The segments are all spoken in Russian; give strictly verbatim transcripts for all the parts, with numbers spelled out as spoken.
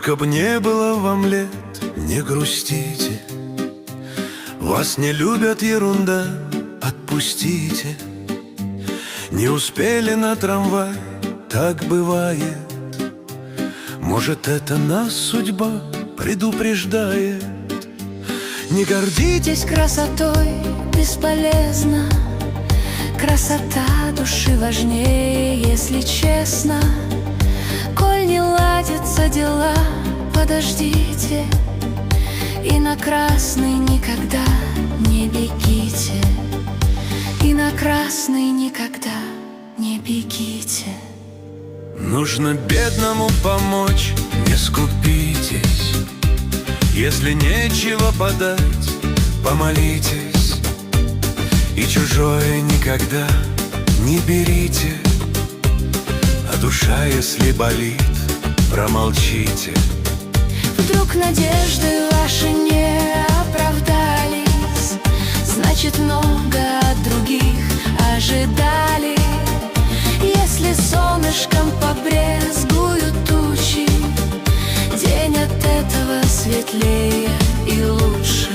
Сколько б не было вам лет, не грустите. Вас не любят, ерунда, отпустите. Не успели на трамвай, так бывает. Может, это нас судьба предупреждает. Не гордитесь красотой, бесполезно. Красота души важнее, если честно. Коль не ладятся дела, подождите. И на красный никогда не бегите. И на красный никогда не бегите. Нужно бедному помочь, не скупитесь. Если нечего подать, помолитесь. И чужое никогда не берите. А душа, если болит, промолчите. Вдруг надежды ваши не оправдались, значит, много от других ожидали. Если солнышком побрезгуют тучи, день от этого светлее и лучше.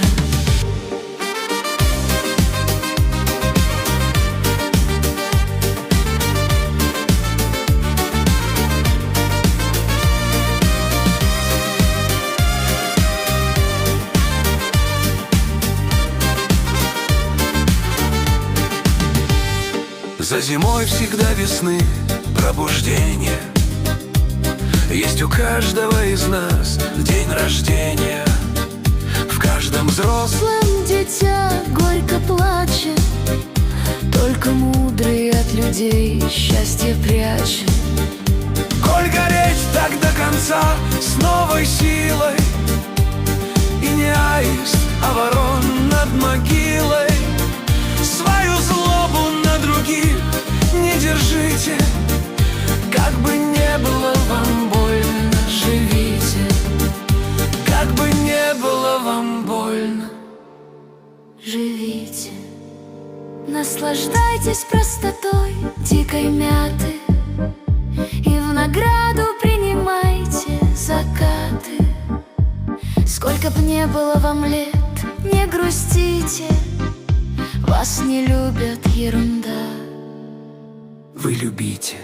За зимой всегда весны пробуждение. Есть у каждого из нас день рождения. В каждом взрослом дитя горько плачет, только мудрый от людей счастье прячет. Коль гореть так до конца с новой силой, и не аист, а ворон над могилой. Свою злобу на других не держите. Как бы не было вам больно, живите. Как бы не было вам больно, живите. Наслаждайтесь простотой дикой мяты, и в награду принимайте закаты. Сколько б не было вам лет, не грустите. Вас не любят, ерунда, вы любите.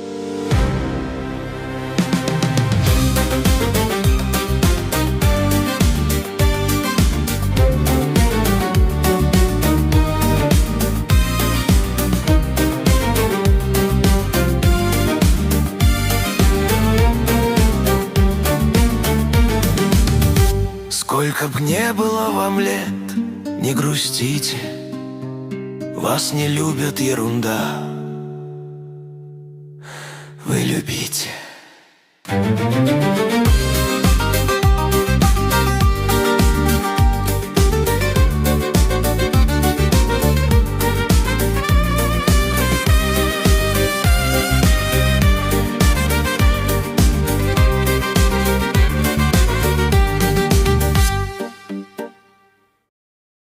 Сколько б не было вам лет, не грустите. Вас не любят, ерунда, вы любите.